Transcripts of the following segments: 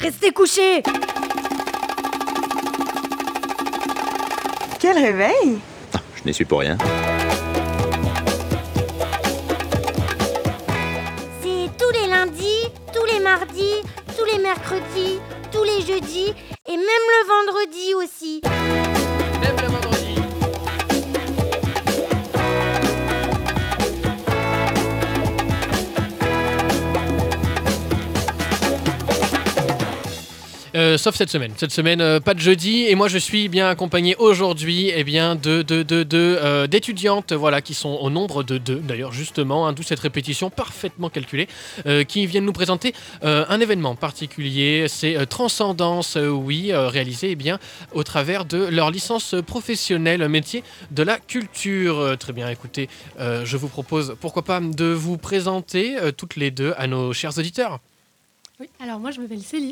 Restez couchés! Quel réveil! Je n'y suis pour rien. C'est tous les lundis, tous les mardis, tous les mercredis, tous les jeudis et même le vendredi aussi. Même le vendredi. Sauf cette semaine. Cette semaine, pas de jeudi. Et moi, je suis bien accompagné aujourd'hui d'étudiantes voilà, qui sont au nombre de 2, d'ailleurs, justement, d'où cette répétition parfaitement calculée, qui viennent nous présenter un événement particulier. C'est Transcendance, réalisé au travers de leur licence professionnelle métier de la culture. Très bien, écoutez, je vous propose, pourquoi pas, de vous présenter toutes les deux à nos chers auditeurs. Oui, alors moi, je m'appelle Célie.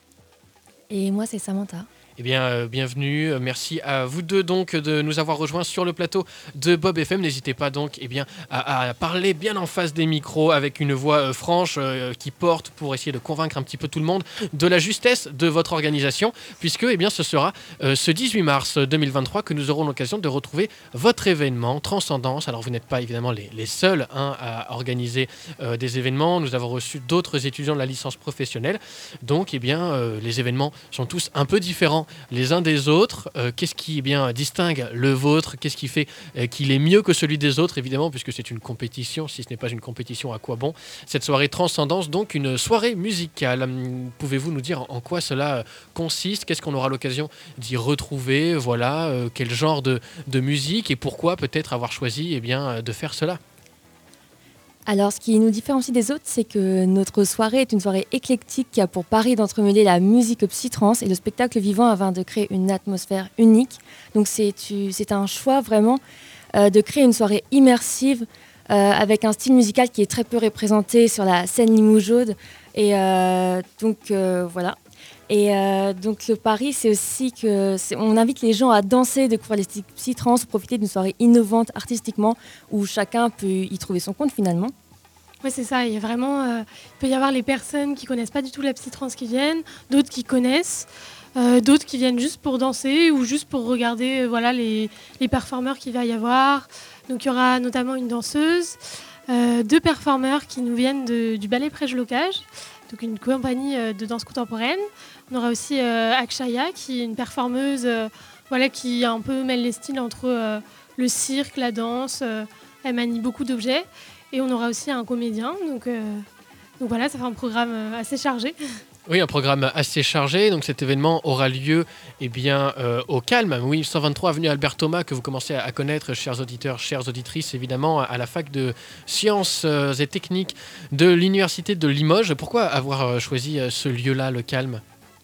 Et moi, c'est Samantha. Eh bien, bienvenue. Merci à vous deux donc de nous avoir rejoints sur le plateau de Bob FM. N'hésitez pas donc à parler bien en face des micros avec une voix franche qui porte pour essayer de convaincre un petit peu tout le monde de la justesse de votre organisation, puisque ce sera ce 18 mars 2023 que nous aurons l'occasion de retrouver votre événement Transcendance. Alors vous n'êtes pas évidemment les seuls à organiser des événements. Nous avons reçu d'autres étudiants de la licence professionnelle. Donc les événements sont tous un peu différents les uns des autres. Qu'est-ce qui distingue le vôtre? Qu'est-ce qui fait qu'il est mieux que celui des autres, évidemment, puisque c'est une compétition. Si ce n'est pas une compétition, à quoi bon? Cette soirée Transcendance, donc une soirée musicale. Pouvez-vous nous dire en quoi cela consiste? Qu'est-ce qu'on aura l'occasion d'y retrouver? Voilà, quel genre de musique et pourquoi peut-être avoir choisi de faire cela? Alors, ce qui nous différencie des autres, c'est que notre soirée est une soirée éclectique qui a pour pari d'entremêler la musique psytrance et le spectacle vivant afin de créer une atmosphère unique. Donc, c'est un choix vraiment de créer une soirée immersive avec un style musical qui est très peu représenté sur la scène Limoujaude. Et voilà. Et donc le pari, c'est aussi on invite les gens à danser, découvrir les styles psytrance, profiter d'une soirée innovante artistiquement où chacun peut y trouver son compte finalement. Oui, c'est ça. Il y a vraiment, il peut y avoir les personnes qui connaissent pas du tout la psytrance qui viennent, d'autres qui connaissent, d'autres qui viennent juste pour danser ou juste pour regarder les performeurs qu'il va y avoir. Donc il y aura notamment une danseuse, 2 performeurs qui nous viennent du ballet Prège-Locage, donc une compagnie de danse contemporaine. On aura aussi Akshaya, qui est une performeuse qui un peu mêle les styles entre le cirque, la danse. Elle manie beaucoup d'objets. Et on aura aussi un comédien. Donc voilà, ça fait un programme assez chargé. Oui, un programme assez chargé. Donc cet événement aura lieu au Calme, 123 avenue Albert Thomas, que vous commencez à connaître, chers auditeurs, chères auditrices, évidemment, à la fac de sciences et techniques de l'université de Limoges. Pourquoi avoir choisi ce lieu-là, le Calme ?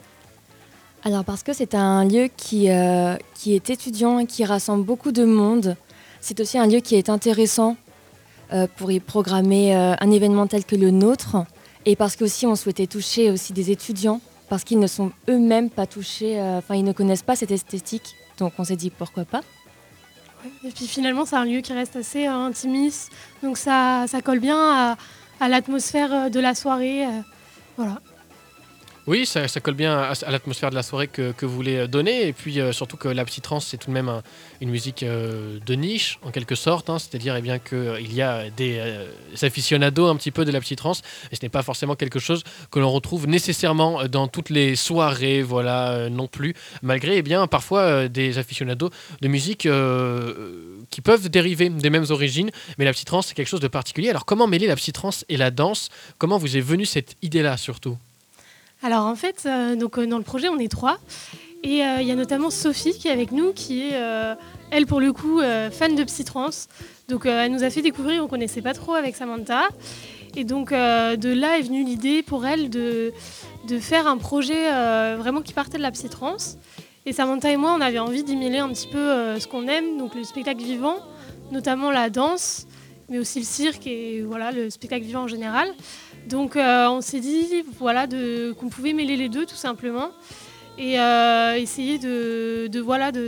Alors parce que c'est un lieu qui est étudiant et qui rassemble beaucoup de monde. C'est aussi un lieu qui est intéressant pour y programmer un événement tel que le nôtre. Et parce qu'aussi on souhaitait toucher aussi des étudiants, parce qu'ils ne sont eux-mêmes pas touchés, ils ne connaissent pas cette esthétique. Donc on s'est dit pourquoi pas. Ouais. Et puis finalement c'est un lieu qui reste assez intimiste. Donc ça colle bien à l'atmosphère de la soirée. Voilà. Oui, ça colle bien à l'atmosphère de la soirée que vous voulez donner. Et puis surtout que la psytrance, c'est tout de même une musique de niche, en quelque sorte. C'est-à-dire qu'il y a des aficionados un petit peu de la psytrance. Et ce n'est pas forcément quelque chose que l'on retrouve nécessairement dans toutes les soirées, non plus. Malgré parfois des aficionados de musique qui peuvent dériver des mêmes origines. Mais la psytrance, c'est quelque chose de particulier. Alors comment mêler la psytrance et la danse? Comment vous est venue cette idée-là surtout? Alors en fait, dans le projet, on est 3. Et il y a notamment Sophie qui est avec nous, qui est, elle pour le coup, fan de psytrance. Donc elle nous a fait découvrir, on ne connaissait pas trop avec Samantha. Et donc de là est venue l'idée pour elle de faire un projet vraiment qui partait de la psytrance. Et Samantha et moi, on avait envie d'y mêler un petit peu ce qu'on aime, donc le spectacle vivant, notamment la danse, mais aussi le cirque et le spectacle vivant en général. Donc on s'est dit qu'on pouvait mêler les deux tout simplement et essayer de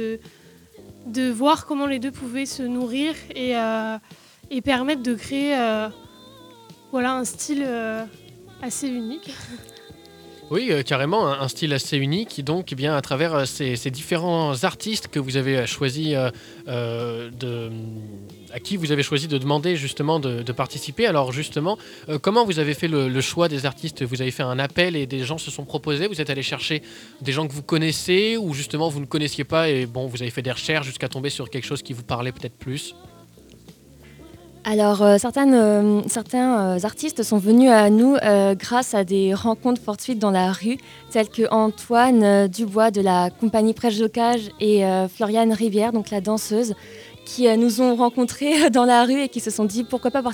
voir comment les deux pouvaient se nourrir et permettre de créer un style assez unique. Oui, carrément, un style assez unique. Donc, eh bien, à travers ces différents artistes que vous avez choisi à qui vous avez choisi de demander justement de participer. Alors justement, comment vous avez fait le choix des artistes? Vous avez fait un appel et des gens se sont proposés? Vous êtes allé chercher des gens que vous connaissez ou justement vous ne connaissiez pas et bon, vous avez fait des recherches jusqu'à tomber sur quelque chose qui vous parlait peut-être plus? Alors, certains artistes sont venus à nous grâce à des rencontres fortuites dans la rue, telles que Antoine Dubois de la compagnie Prêche Jocage et Floriane Rivière, donc la danseuse, qui nous ont rencontrés dans la rue et qui se sont dit pourquoi pas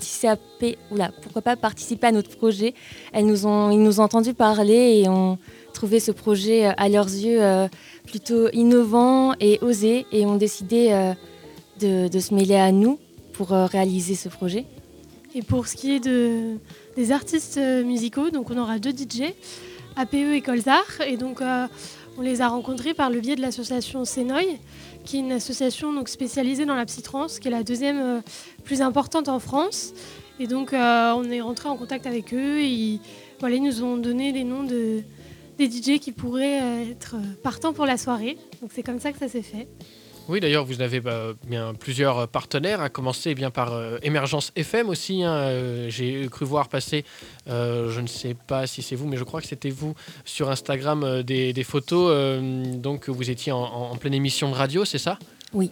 participer à notre projet. Ils nous ont entendu parler et ont trouvé ce projet à leurs yeux plutôt innovant et osé et ont décidé de se mêler à nous pour réaliser ce projet. Et pour ce qui est des artistes musicaux, donc on aura 2 DJ, APE et Colzar. Et donc on les a rencontrés par le biais de l'association Sénoï, qui est une association donc, spécialisée dans la psytrance, qui est la deuxième plus importante en France. Et donc on est rentré en contact avec eux et ils nous ont donné les noms des DJ qui pourraient être partants pour la soirée. Donc c'est comme ça que ça s'est fait. Oui, d'ailleurs, vous avez bien plusieurs partenaires, à commencer bien par Émergence FM aussi. J'ai cru voir passer, je ne sais pas si c'est vous, mais je crois que c'était vous sur Instagram, des photos. Donc, vous étiez en pleine émission de radio, c'est ça? Oui.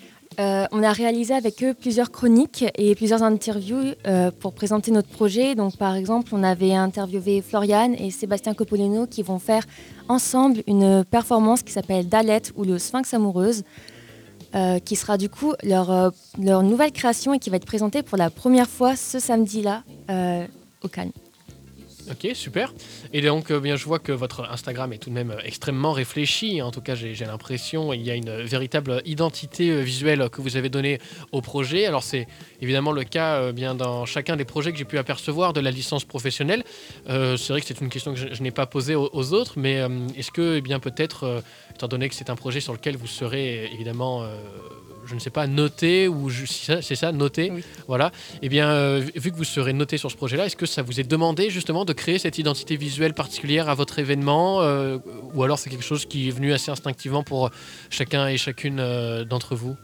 On a réalisé avec eux plusieurs chroniques et plusieurs interviews pour présenter notre projet. Donc, par exemple, on avait interviewé Floriane et Sébastien Coppolino qui vont faire ensemble une performance qui s'appelle Dalette ou le Sphinx amoureuse. Qui sera du coup leur nouvelle création et qui va être présentée pour la première fois ce samedi-là au Cannes. Ok, super. Et donc, bien, je vois que votre Instagram est tout de même extrêmement réfléchi. En tout cas, j'ai l'impression qu'il y a une véritable identité visuelle que vous avez donnée au projet. Alors, c'est évidemment le cas bien dans chacun des projets que j'ai pu apercevoir de la licence professionnelle. C'est vrai que c'est une question que je n'ai pas posée aux autres, mais est-ce que, eh bien, peut-être, étant donné que c'est un projet sur lequel vous serez évidemment... je ne sais pas, noté ou c'est ça, noté, oui. Voilà. Eh bien, vu que vous serez noté sur ce projet-là, est-ce que ça vous est demandé justement de créer cette identité visuelle particulière à votre événement ou alors c'est quelque chose qui est venu assez instinctivement pour chacun et chacune d'entre vous?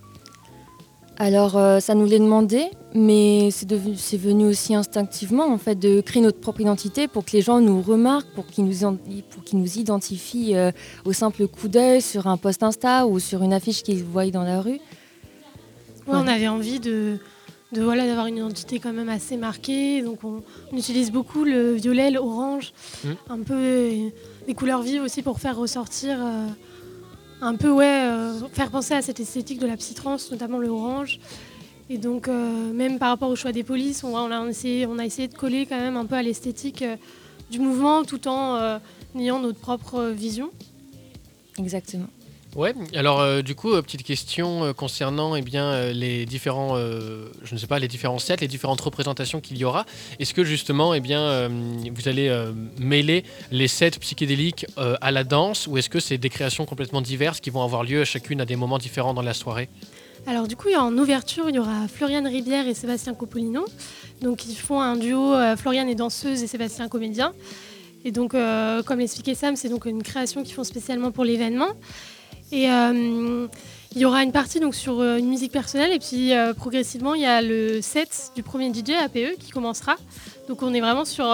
Alors, ça nous l'est demandé, mais c'est venu aussi instinctivement en fait de créer notre propre identité pour que les gens nous remarquent, pour qu'ils nous identifient au simple coup d'œil sur un post Insta ou sur une affiche qu'ils voient dans la rue. Ouais, on avait envie d'avoir une identité quand même assez marquée. Donc on utilise beaucoup le violet, l'orange, un peu des couleurs vives aussi pour faire ressortir un peu, faire penser à cette esthétique de la psytrance, notamment le orange. Et donc même par rapport au choix des polices, on a essayé de coller quand même un peu à l'esthétique du mouvement tout en ayant notre propre vision. Exactement. Ouais, alors du coup, petite question concernant les différents, je ne sais pas, les différents sets, les différentes représentations qu'il y aura. Est-ce que justement, vous allez mêler les sets psychédéliques à la danse ou est-ce que c'est des créations complètement diverses qui vont avoir lieu chacune à des moments différents dans la soirée? Alors du coup, en ouverture, il y aura Floriane Rivière et Sébastien Coppolino. Donc ils font un duo, Floriane est danseuse et Sébastien comédien. Et donc, comme l'expliquait Sam, c'est donc une création qu'ils font spécialement pour l'événement. Et il y aura une partie donc, sur une musique personnelle et puis progressivement il y a le set du premier DJ APE qui commencera. Donc on est vraiment sur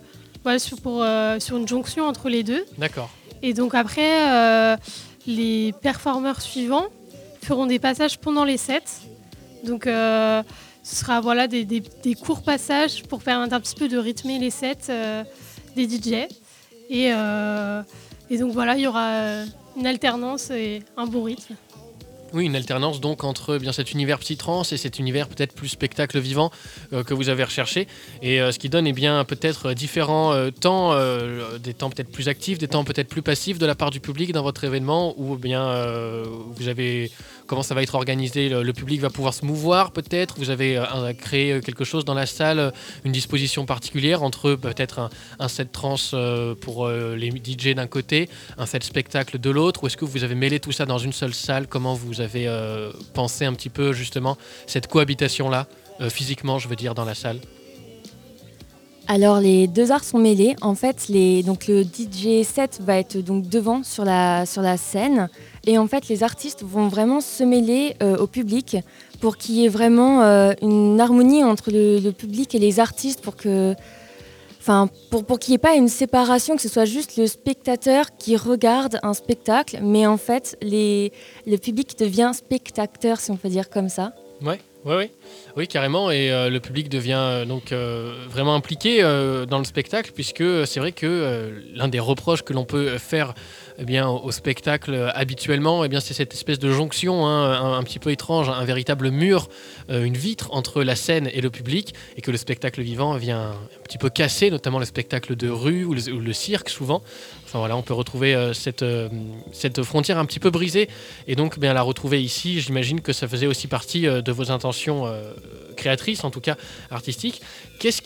une jonction entre les deux. D'accord. Et donc après les performeurs suivants feront des passages pendant les sets. Donc ce sera des courts passages pour permettre un petit peu de rythmer les sets des DJ. Et donc voilà, il y aura une alternance et un bon rythme. Oui, une alternance donc entre bien cet univers psytrance et cet univers peut-être plus spectacle vivant que vous avez recherché. Et ce qui donne peut-être différents temps, des temps peut-être plus actifs, des temps peut-être plus passifs de la part du public dans votre événement, ou bien vous avez comment ça va être organisé, le public va pouvoir se mouvoir peut-être, vous avez créé quelque chose dans la salle, une disposition particulière entre peut-être un set trance pour les DJ d'un côté, un set spectacle de l'autre, ou est-ce que vous avez mêlé tout ça dans une seule salle? Comment vous avez pensé un petit peu justement cette cohabitation-là, physiquement je veux dire dans la salle? Alors les deux arts sont mêlés. En fait, donc le DJ set va être donc devant sur la scène. Et en fait, les artistes vont vraiment se mêler au public pour qu'il y ait vraiment une harmonie entre le public et les artistes pour qu'il n'y ait pas une séparation, que ce soit juste le spectateur qui regarde un spectacle, mais en fait, le public devient spectateur, si on peut dire comme ça. Oui, carrément. Et le public devient donc vraiment impliqué dans le spectacle, puisque c'est vrai que l'un des reproches que l'on peut faire au spectacle habituellement, c'est cette espèce de jonction un petit peu étrange, un véritable mur, une vitre entre la scène et le public, et que le spectacle vivant vient un petit peu casser, notamment le spectacle de rue ou le cirque souvent. Enfin voilà, on peut retrouver cette frontière un petit peu brisée, et donc la retrouver ici, j'imagine que ça faisait aussi partie de vos intentions créatrices, en tout cas artistiques. Qu'est-ce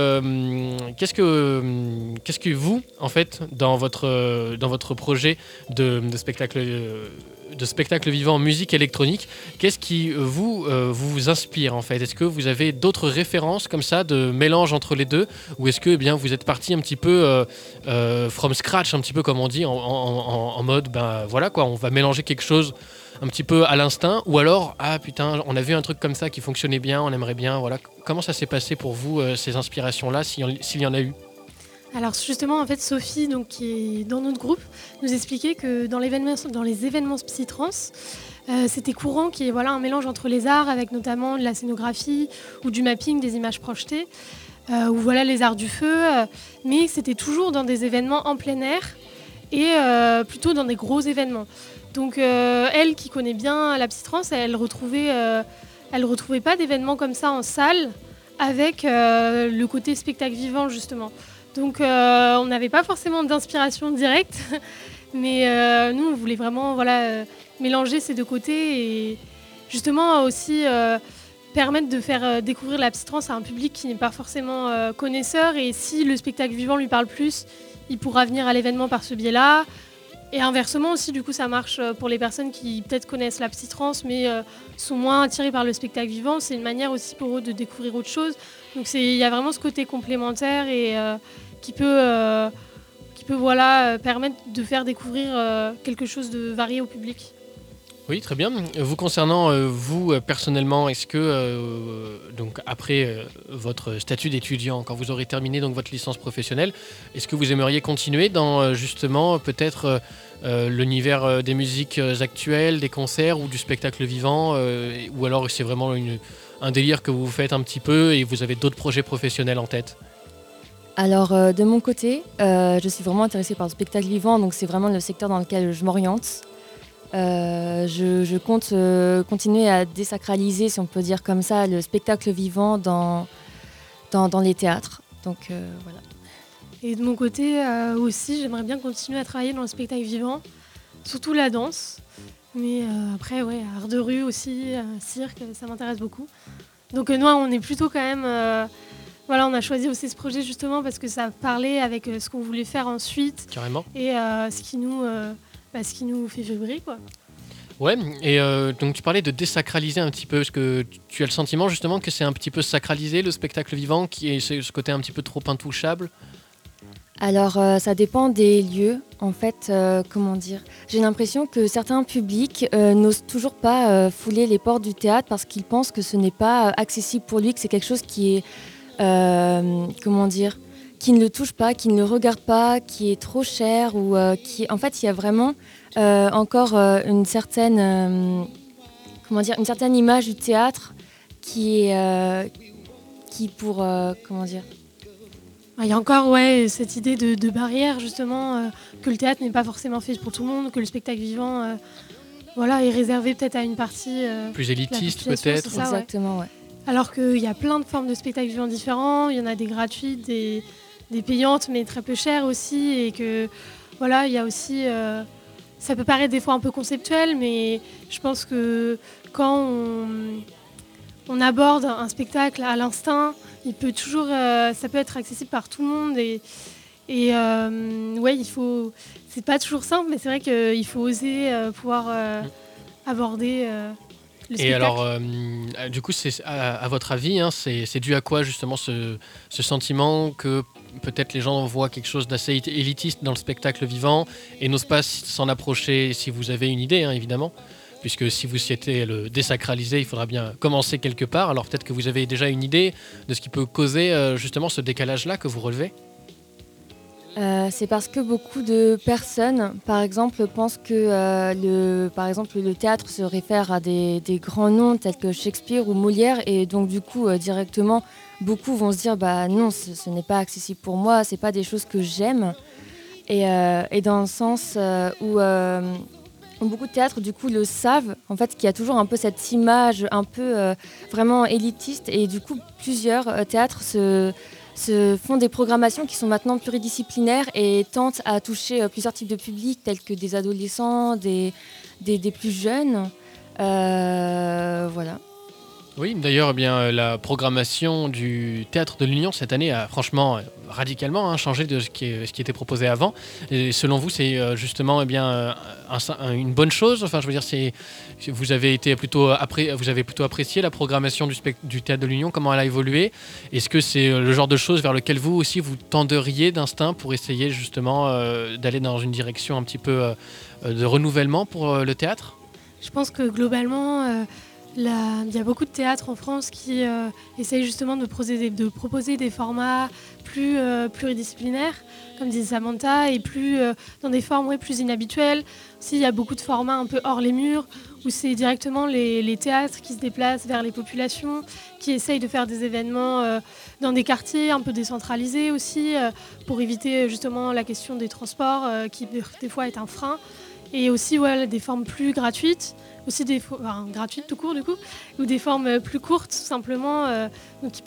que vous, en fait, dans votre projet de spectacle vivant en musique électronique, qu'est-ce qui vous inspire en fait? Est-ce que vous avez d'autres références comme ça de mélange entre les deux, ou est-ce que vous êtes parti un petit peu from scratch, un petit peu comme on dit, en mode voilà quoi, on va mélanger quelque chose un petit peu à l'instinct, ou alors on a vu un truc comme ça qui fonctionnait bien, on aimerait bien, voilà. Comment ça s'est passé pour vous ces inspirations-là, s'il y en a eu? Alors justement, en fait, Sophie, donc, qui est dans notre groupe, nous expliquait que dans les événements psytrance, c'était courant qu'il y ait un mélange entre les arts, avec notamment de la scénographie ou du mapping des images projetées, ou les arts du feu, mais c'était toujours dans des événements en plein air et plutôt dans des gros événements. Donc elle, qui connaît bien la psytrance, elle retrouvait pas d'événements comme ça en salle, avec le côté spectacle vivant justement. Donc on n'avait pas forcément d'inspiration directe, mais nous on voulait vraiment mélanger ces deux côtés et justement aussi permettre de faire découvrir la psytrance à un public qui n'est pas forcément connaisseur, et si le spectacle vivant lui parle plus, il pourra venir à l'événement par ce biais-là. Et inversement aussi, du coup, ça marche pour les personnes qui peut-être connaissent la psytrance mais sont moins attirées par le spectacle vivant. C'est une manière aussi pour eux de découvrir autre chose. Donc il y a vraiment ce côté complémentaire et qui peut permettre de faire découvrir quelque chose de varié au public. Oui, très bien. Vous concernant, vous personnellement, est-ce que donc après votre statut d'étudiant, quand vous aurez terminé donc votre licence professionnelle, est-ce que vous aimeriez continuer dans justement peut-être l'univers des musiques actuelles, des concerts ou du spectacle vivant, ou alors c'est vraiment un délire que vous faites un petit peu et vous avez d'autres projets professionnels en tête? Alors de mon côté, je suis vraiment intéressée par le spectacle vivant, donc c'est vraiment le secteur dans lequel je m'oriente. Je compte continuer à désacraliser, si on peut dire comme ça, le spectacle vivant dans les théâtres. Donc voilà. Et de mon côté aussi, j'aimerais bien continuer à travailler dans le spectacle vivant, surtout la danse. Mais après, art de rue aussi, cirque, ça m'intéresse beaucoup. Donc nous, on est plutôt quand même... on a choisi aussi ce projet justement parce que ça parlait avec ce qu'on voulait faire ensuite. Carrément. Et ce qui nous fait vibrer, quoi. Ouais, et donc tu parlais de désacraliser un petit peu, parce que tu as le sentiment justement que c'est un petit peu sacralisé le spectacle vivant, qui est ce côté un petit peu trop intouchable? Alors ça dépend des lieux, en fait, comment dire. J'ai l'impression que certains publics n'osent toujours pas fouler les portes du théâtre parce qu'ils pensent que ce n'est pas accessible pour lui, que c'est quelque chose qui est, qui ne le touche pas, qui ne le regarde pas, qui est trop cher, ou qui, en fait, il y a vraiment encore une certaine image du théâtre qui est Il y a encore cette idée de barrière justement, que le théâtre n'est pas forcément fait pour tout le monde, que le spectacle vivant est réservé peut-être à une partie plus élitiste peut-être. Ça, exactement, ouais. Alors qu'il y a plein de formes de spectacles vivants différents, il y en a des gratuites, des payantes mais très peu chères aussi, et que il y a aussi ça peut paraître des fois un peu conceptuel, mais je pense que quand on aborde un spectacle à l'instinct, il peut toujours, ça peut être accessible par tout le monde, et il faut, c'est pas toujours simple, mais c'est vrai qu'il faut oser pouvoir aborder le Et spectacle. alors, du coup, à votre avis, hein, c'est dû à quoi justement ce sentiment que peut-être les gens voient quelque chose d'assez élitiste dans le spectacle vivant et n'osent pas s'en approcher, si vous avez une idée, hein, évidemment, puisque si vous souhaitez le désacraliser, il faudra bien commencer quelque part. Alors peut-être que vous avez déjà une idée de ce qui peut causer justement ce décalage-là que vous relevez. C'est parce que beaucoup de personnes, par exemple, pensent que le théâtre se réfère à des grands noms tels que Shakespeare ou Molière, et donc du coup, directement, beaucoup vont se dire bah non, ce n'est pas accessible pour moi, c'est pas des choses que j'aime. Et dans le sens où beaucoup de théâtres du coup le savent, en fait, qu'il y a toujours un peu cette image un peu vraiment élitiste, et du coup, plusieurs théâtres se font des programmations qui sont maintenant pluridisciplinaires et tentent à toucher plusieurs types de publics, tels que des adolescents, des plus jeunes. Voilà. Oui, d'ailleurs, eh bien, la programmation du Théâtre de l'Union cette année a franchement radicalement changé de ce qui était proposé avant. Et selon vous, c'est justement eh bien, une bonne chose. Enfin, je veux dire, vous avez plutôt apprécié la programmation du Théâtre de l'Union, comment elle a évolué. Est-ce que c'est le genre de choses vers lequel vous aussi vous tenderiez d'instinct pour essayer justement d'aller dans une direction un petit peu de renouvellement pour le théâtre ? Je pense que globalement, il y a beaucoup de théâtres en France qui essayent justement de proposer des formats plus pluridisciplinaires, comme disait Samantha, et plus dans des formes plus inhabituelles. Aussi, il y a beaucoup de formats un peu hors les murs, où c'est directement les théâtres qui se déplacent vers les populations, qui essayent de faire des événements dans des quartiers un peu décentralisés aussi, pour éviter justement la question des transports, qui des fois est un frein. Et aussi des formes plus gratuites, aussi gratuites tout court du coup, ou des formes plus courtes tout simplement, donc qui